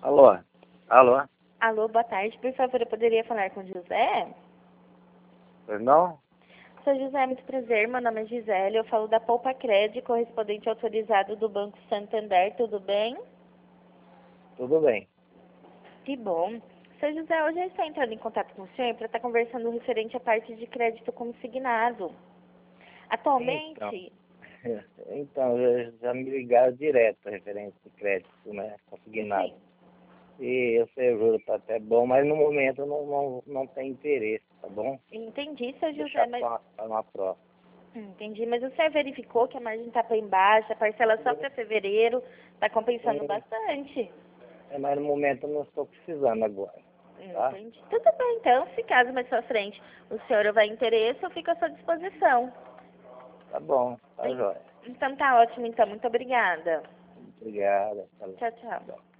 Alô? Alô? Alô, boa tarde. Por favor, eu poderia falar com o José? Perdão? Sou José, muito prazer. Meu nome é Gisele. Eu falo da Poupa Cred, correspondente autorizado do Banco Santander. Tudo bem? Tudo bem. Que bom. Seu José, hoje eu estou entrando em contato com o senhor para estar conversando referente à parte de crédito consignado. Atualmente, Então já me ligaram direto referente de crédito, né? Consignado. sim, E o seguro tá até bom, mas no momento eu não tem interesse, tá bom? entendi, seu José, Deixar mas para uma próxima. entendi, mas o senhor verificou que a margem está bem baixa, a parcela só para fevereiro, está compensando Sim, bastante. mas no momento eu não estou precisando agora, tá? Entendi. Tudo bem, então, se caso mais pra frente o senhor houver interesse, eu fico à sua disposição. Tá bom, tá jóia. Então tá ótimo, então. Muito obrigada. Obrigada. Tchau, tchau. Tá.